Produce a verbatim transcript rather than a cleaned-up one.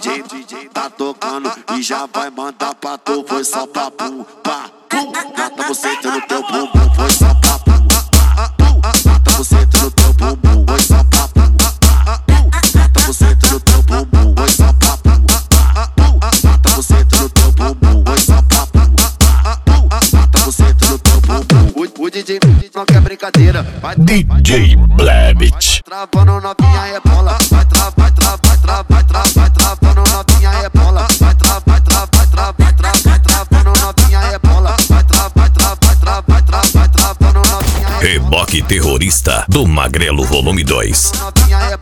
J tá tocando e já vai mandar pra tu. Foi só pra pum, pá, pum. Gata você tem no teu bumbum. Foi só pra pum, pá, pum. Gata você tem no teu bumbum. Foi só pra pum, pá, pum. Gata você tem no teu bumbum. Foi só pra pum, pá, pum. Gata você tem no teu bumbum. Foi só pra pum, pá, pum. Gata você tem no teu bumbum. O, o D J não quer brincadeira. Vai, D J Blevit. Travando novinha rebola, vai tra, vai tra, vai tra, vai tra, vai travando novinha rebola, vai tra, vai tra, vai tra, vai tra, vai travando novinha rebola, vai tra, vai tra, vai tra, vai tra, vai travando novinha rebola. Reboque terrorista do Magrelo Volume dois.